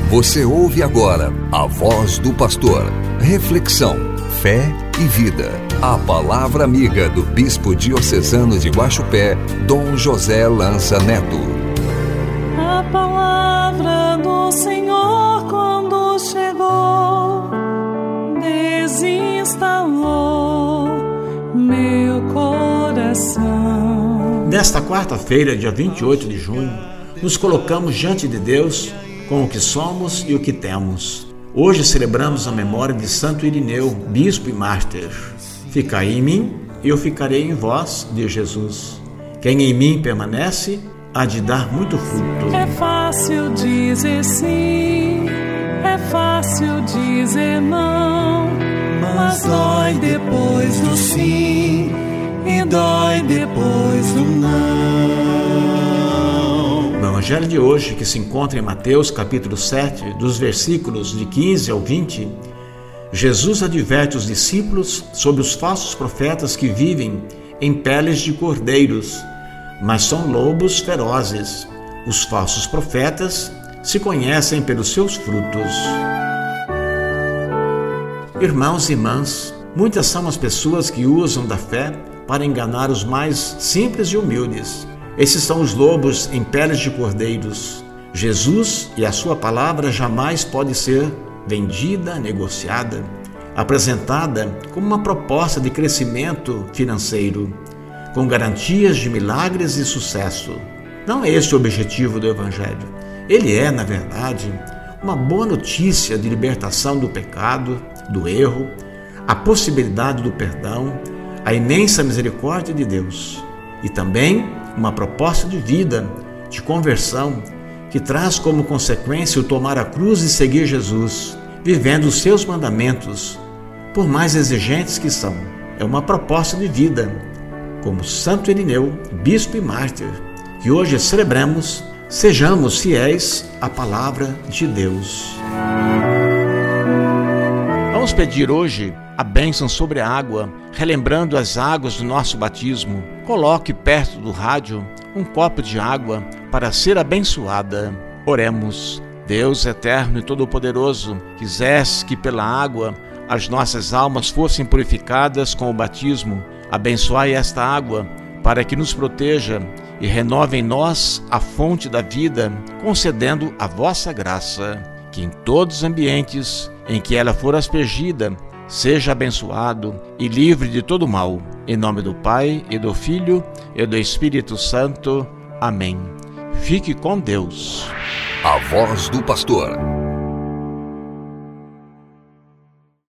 Você ouve agora a voz do pastor. Reflexão, fé e vida. A palavra amiga do bispo diocesano de Guaxupé, Dom José Lança Neto. A palavra do Senhor quando chegou, desinstalou meu coração. Nesta quarta-feira, dia 28 de junho, nos colocamos diante de Deus com o que somos e o que temos. Hoje celebramos a memória de Santo Irineu, bispo e mártir. Ficai em mim e eu ficarei em vós, diz Jesus. Quem em mim permanece, há de dar muito fruto. É fácil dizer sim, é fácil dizer não, mas dói depois do sim e dói depois do não. No Evangelho de hoje, que se encontra em Mateus capítulo 7, dos versículos de 15 ao 20, Jesus adverte os discípulos sobre os falsos profetas que vivem em peles de cordeiros, mas são lobos ferozes. Os falsos profetas se conhecem pelos seus frutos. Irmãos e irmãs, muitas são as pessoas que usam da fé para enganar os mais simples e humildes. Esses são os lobos em peles de cordeiros. Jesus e a sua palavra jamais pode ser vendida, negociada, apresentada como uma proposta de crescimento financeiro, com garantias de milagres e sucesso. Não é esse o objetivo do Evangelho. Ele é, na verdade, uma boa notícia de libertação do pecado, do erro, a possibilidade do perdão, a imensa misericórdia de Deus. E também uma proposta de vida, de conversão, que traz como consequência o tomar a cruz e seguir Jesus, vivendo os seus mandamentos, por mais exigentes que são. É uma proposta de vida, como Santo Irineu, bispo e mártir, que hoje celebramos, sejamos fiéis à palavra de Deus. Vamos pedir hoje a bênção sobre a água, relembrando as águas do nosso batismo. Coloque perto do rádio um copo de água para ser abençoada. Oremos. Deus eterno e todo-poderoso, quisesse que pela água as nossas almas fossem purificadas com o batismo. Abençoai esta água para que nos proteja e renove em nós a fonte da vida, concedendo a vossa graça, que em todos os ambientes em que ela for aspergida, seja abençoado e livre de todo mal. Em nome do Pai, e do Filho, e do Espírito Santo. Amém. Fique com Deus. A voz do pastor.